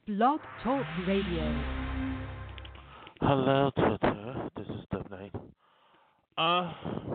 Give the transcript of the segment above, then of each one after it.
Blog Talk Radio. Hello, Twitter. This is Dub Knight. Uh,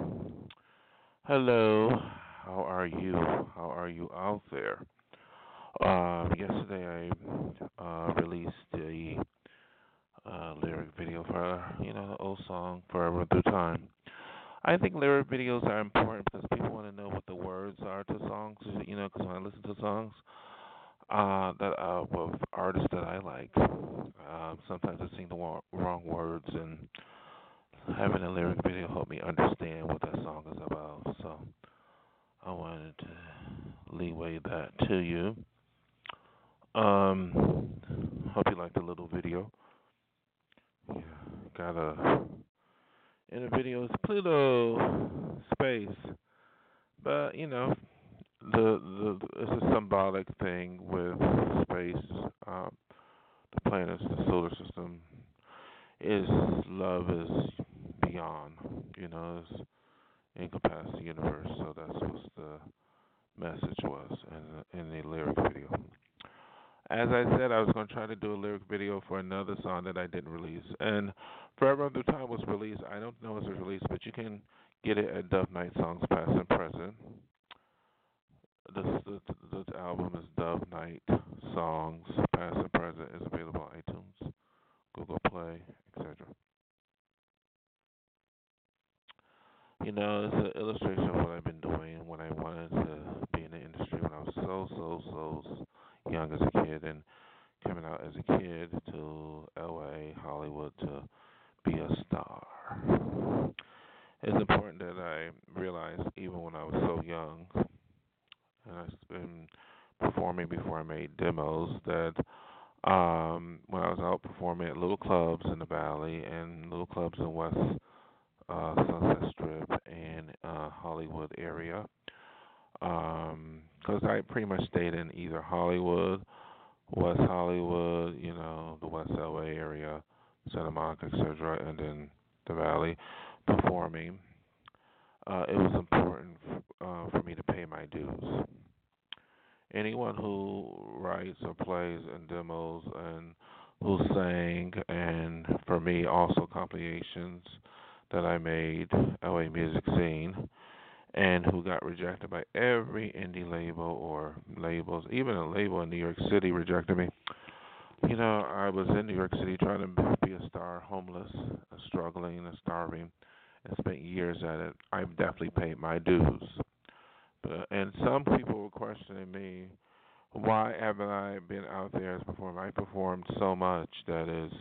hello. How are you? How are you out there? Yesterday I released a lyric video for the old song "Forever Through Time." I think lyric videos are important because people want to know what the words are to songs. Because when I listen to songs, that with artists that I like, sometimes I sing the wrong words and having a lyric video helped me understand what that song is about. So I wanted to leeway that to you. Hope you liked the little video. Yeah, got a in the video it's Pluto space, but the it's a symbolic thing with space. The planets, the solar system is love is beyond. Is encompass the universe. So that's what the message was in the lyric video. As I said, I was going to try to do a lyric video for another song that I didn't release. And Forever Under Time was released. I don't know if it's released, but you can get it at Dove Night Songs Past and Present. This album is Dove Night Songs Past and Present. It's available on iTunes, Google Play, etc. It's an illustration of what I've been doing when I wanted to be in the industry when I was so young as a kid and coming out as a kid to LA, Hollywood to be a star. It's important that I realized even when I was so young, and I've been performing before I made demos, that when I was out performing at little clubs in the Valley and little clubs in West Sunset Strip and Hollywood area, because I pretty much stayed in either Hollywood, West Hollywood, the West LA area, Santa Monica, etc., and then the Valley, performing. It was important for me to pay my dues. Anyone who writes or plays in demos and who sang, and for me also compilations that I made, LA Music Scene, and who got rejected by every indie label or labels. Even a label in New York City rejected me. I was in New York City trying to be a star, homeless, struggling, and starving, and spent years at it. I've definitely paid my dues. And some people were questioning me, why haven't I been out there as performer? I performed so much that is,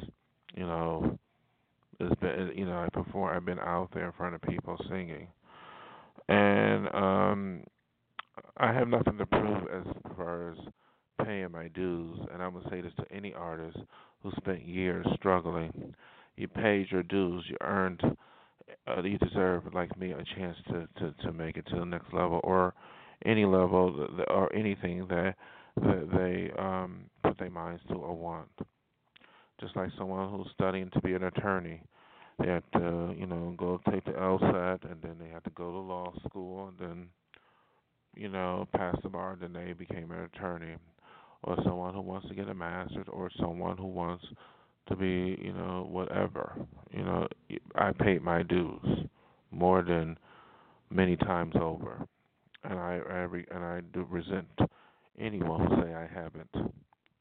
it's been, I've been out there in front of people singing. And I have nothing to prove as far as paying my dues. And I'm gonna say this to any artist who spent years struggling. You paid your dues. You earned. You deserve, like me, a chance to make it to the next level or any level or anything that they put their minds to or want. Just like someone who's studying to be an attorney. They have to, go take the LSAT, and then they have to go to law school, and then, pass the bar, and then they became an attorney. Or someone who wants to get a master's, or someone who wants to be, whatever. I paid my dues more than many times over, and I do resent anyone who say I haven't.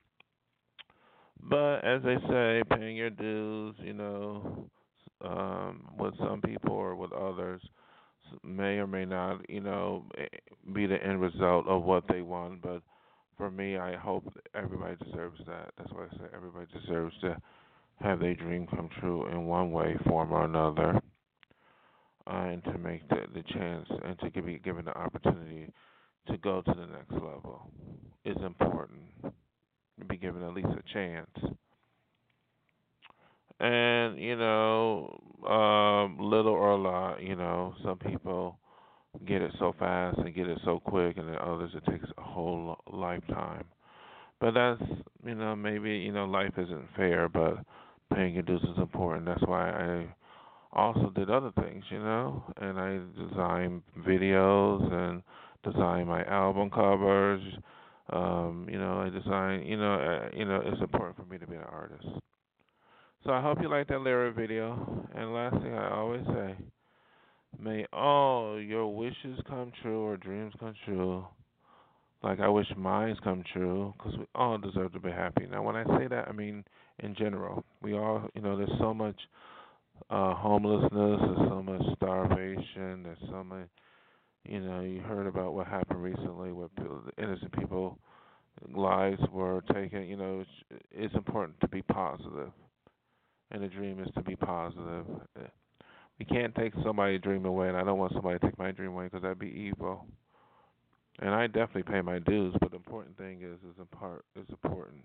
But as they say, paying your dues, with some people or with others, may or may not, be the end result of what they want. But for me, I hope everybody deserves that. That's why I say everybody deserves to have their dream come true in one way, form, or another, and to make the chance and to be given the opportunity to go to the next level is important. To be given at least a chance. And, little or a lot, some people get it so fast and get it so quick, and then others it takes a whole lifetime. But that's, maybe, life isn't fair, but paying your dues is important. That's why I also did other things, and I designed videos and designed my album covers, I design. It's important for me to be an artist. So I hope you like that lyric video. And last thing I always say, may all your wishes come true or dreams come true. Like I wish mine come true, because we all deserve to be happy. Now, when I say that, I mean in general. We all, there's so much homelessness, there's so much starvation, there's so much. You heard about what happened recently with innocent people lives were taken. It's important to be positive, and the dream is to be positive. We can't take somebody's dream away, and I don't want somebody to take my dream away because that'd be evil. And I definitely pay my dues, but the important thing is important.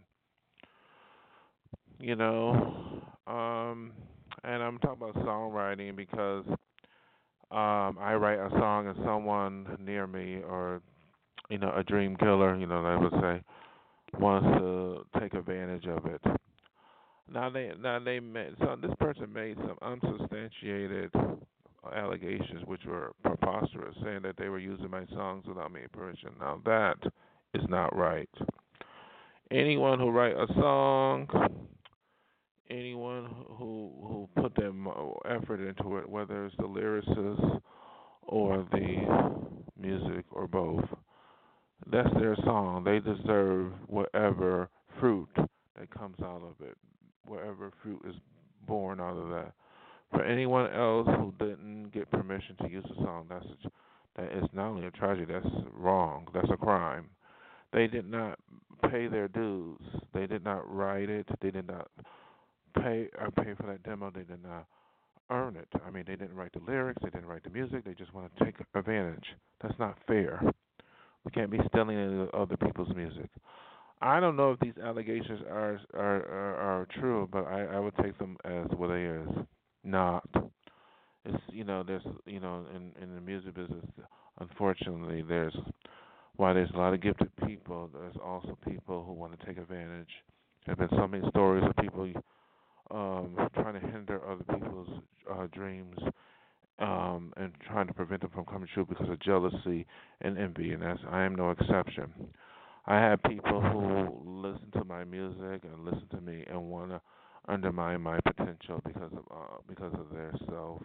You know, um, and I'm talking about songwriting because I write a song and someone near me, or a dream killer, I would say, wants to take advantage of it. Now they made, so this person made some unsubstantiated allegations which were preposterous, saying that they were using my songs without my permission. Now that is not right. Anyone who write a song, anyone who put their effort into it, whether it's the lyricist or the music or both, that's their song. They deserve whatever fruit that comes out of it, whatever fruit is born out of that. For anyone else who didn't get permission to use the song, that is not only a tragedy, that's wrong. That's a crime. They did not pay their dues. They did not write it. They did not pay for that demo. They did not earn it. I mean, they didn't write the lyrics. They didn't write the music. They just want to take advantage. That's not fair. We can't be stealing other people's music. I don't know if these allegations are true, but I would take them as what they is. Not. It's there's in the music business, unfortunately, there's a lot of gifted people. There's also people who want to take advantage. There have been so many stories of people trying to hinder other people's dreams, and trying to prevent them from coming true because of jealousy and envy, and I am no exception. I have people who listen to my music and listen to me and want to undermine my potential because of their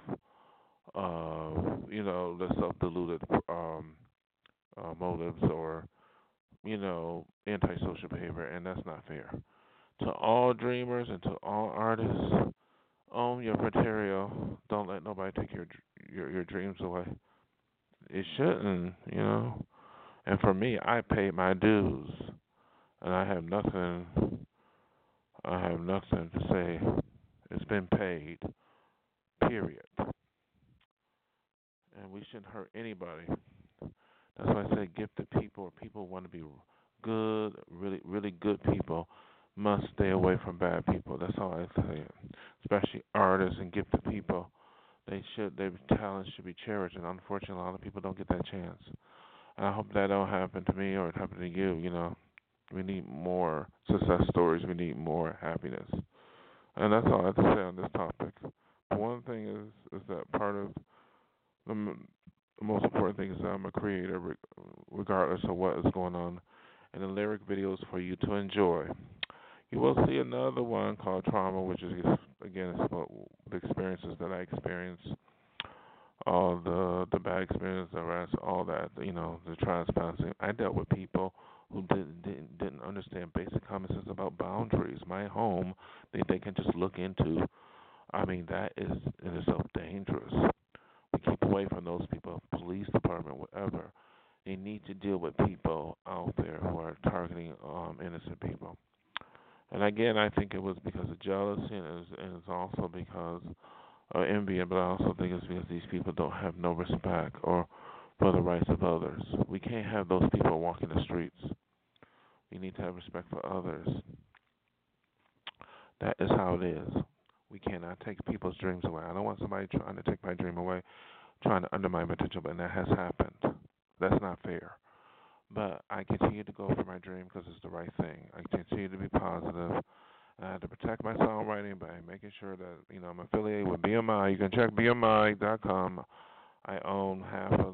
their self deluded motives, or antisocial behavior, and that's not fair. To all dreamers and to all artists, own your material. Don't let nobody take your dreams away. It shouldn't. And for me, I paid my dues, and I have nothing. I have nothing to say. It's been paid. Period. And we shouldn't hurt anybody. That's why I say gifted people, or people who want to be good, really, really good people, must stay away from bad people. That's all I say. Especially artists and gifted people. Their talents should be cherished, and unfortunately, a lot of people don't get that chance. And I hope that don't happen to me or it happen to you. We need more success stories. We need more happiness, and that's all I have to say on this topic. But one thing is that part of the most important thing is that I'm a creator, regardless of what is going on. And the lyric videos for you to enjoy. You will see another one called Trauma, which is, again, it's about the experiences that I experienced, all the bad experience, the arrest, all that, the trespassing. I dealt with people who didn't understand basic common sense about boundaries. My home, they can just look into. I mean, that is in itself dangerous. We keep away from those people, police department, whatever. They need to deal with people out there who are targeting innocent people. And again, I think it was because of jealousy, and it's also because of envy, but I also think it's because these people don't have no respect or for the rights of others. We can't have those people walking the streets. We need to have respect for others. That is how it is. We cannot take people's dreams away. I don't want somebody trying to take my dream away, trying to undermine my potential, and that has happened. That's not fair. But I continue to go for my dream because it's the right thing. I continue to be positive. I have to protect my songwriting by making sure that I'm affiliated with BMI. You can check BMI.com. I own half of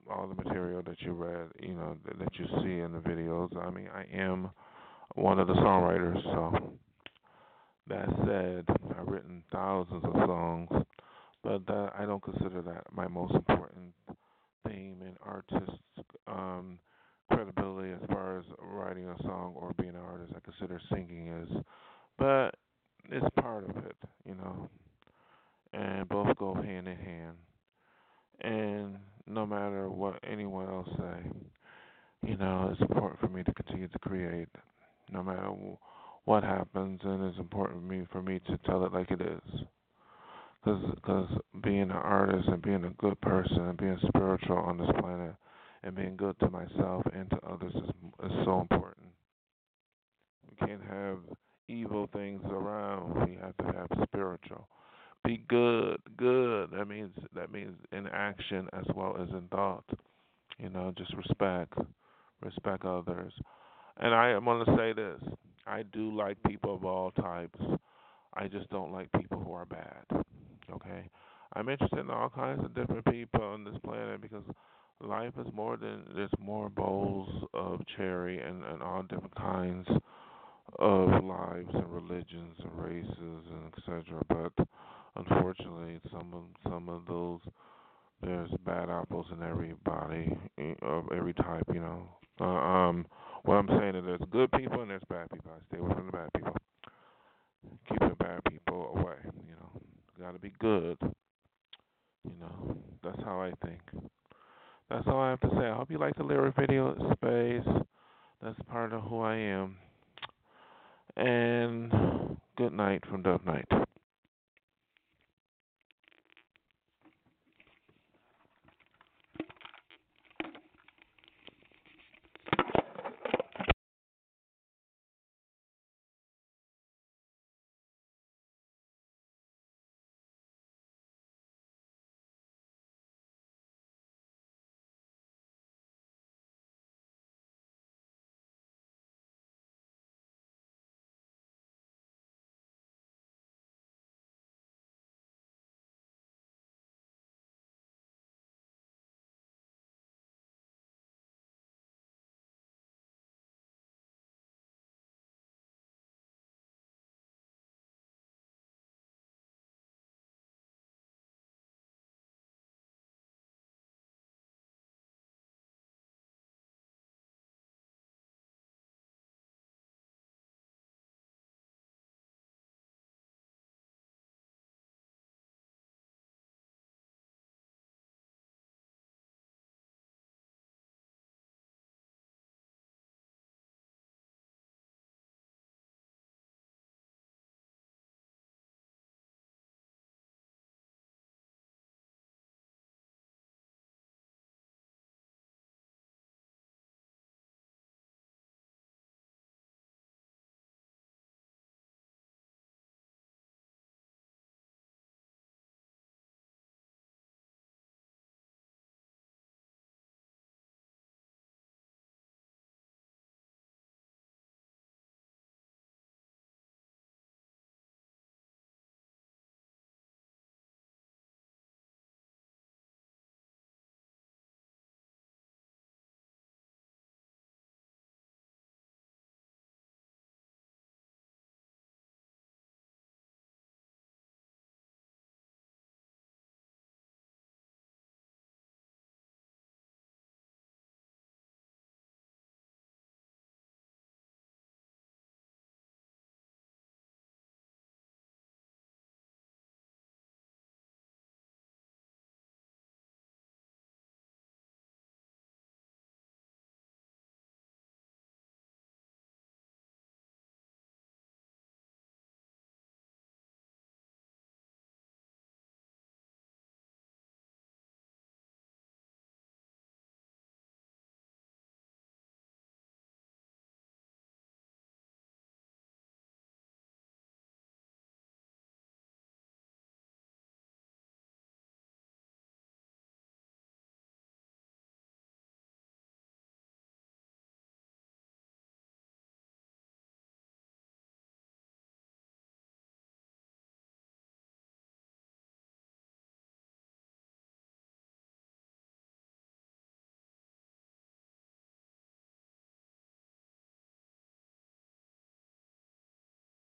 all the material that you read, that you see in the videos. I mean, I am one of the songwriters, so that said, I've written thousands of songs, but I don't consider that my most important theme in artist um, credibility as far as writing a song or being an artist. I consider singing is, but it's part of it, and both go hand in hand. And no matter what anyone else say, it's important for me to continue to create, no matter what happens, and it's important for me to tell it like it is. Because being an artist and being a good person and being spiritual on this planet and being good to myself and to others is so important. We can't have evil things around. We have to have spiritual. Be good, good. That means in action as well as in thought. Just respect others. And I am going to say this: I do like people of all types. I just don't like people who are bad. Okay, I'm interested in all kinds of different people on this planet because life is more than there's more bowls of cherry and all different kinds of lives and religions and races and etc. But unfortunately, some of those there's bad apples in everybody of every type. What I'm saying is there's good people and there's bad people. I stay away from the bad people. Keep the bad people away. Got to be good. That's how I think. That's all I have to say. I hope you like the lyric video space. That's part of who I am. And good night from Dove Night.